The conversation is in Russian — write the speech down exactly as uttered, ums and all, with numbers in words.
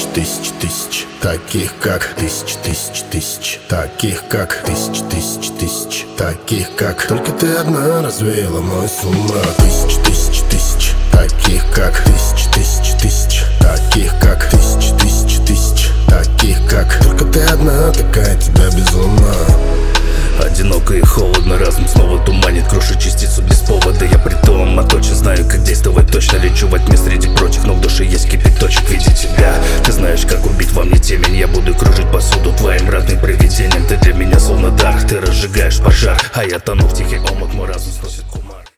тысяч, тысяч, таких как тысяч, тысяч, тысяч, таких как тысяч, тысяч, тысяч, таких как только ты одна развеяла мой сумрак. Тысяч, тысяч, тысяч, таких как тысяч, тысяч, тысяч, таких как тысяч, тысяч, тысяч, таких как только ты одна такая, тебя безумно. Одиноко и холодно, разум снова туманит, крушит частицу без повода. Я при том, а точно знаю, как действовать точно. Лечу во тьме среди прочих, но в душе есть кипяточек в виде тебя. Ты знаешь, как убить во мне темень. Я буду кружить посуду твоим родным привидением. Ты для меня словно дар, ты разжигаешь пожар, а я тону в тихий омут, мой разум сносит.